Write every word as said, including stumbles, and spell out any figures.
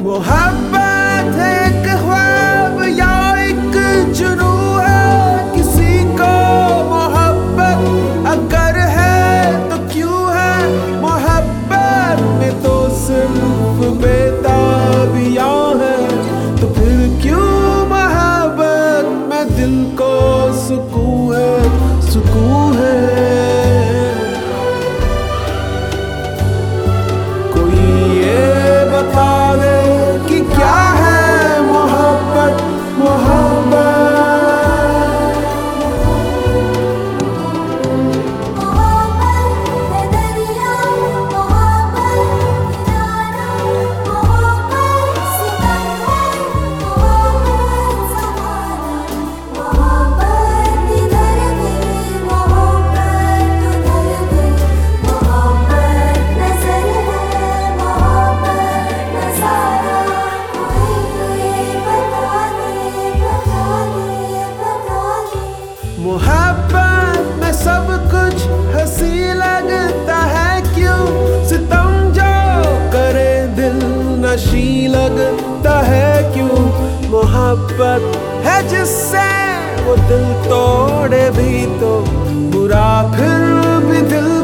मोहब्बत है एक ख्वाब या एक जुनू है, किसी को मोहब्बत अगर है तो क्यों है, मोहब्बत में तो सिर्फ बेताबियां है, तो फिर क्यों मोहब्बत में दिल को सुकून है, सुकून है। मोहब्बत में सब कुछ हंसी लगता है, क्यों सितम जो करे दिल नशी लगता है, क्यों मोहब्बत है जिससे वो दिल तोड़े भी तो बुरा फिर भी दिल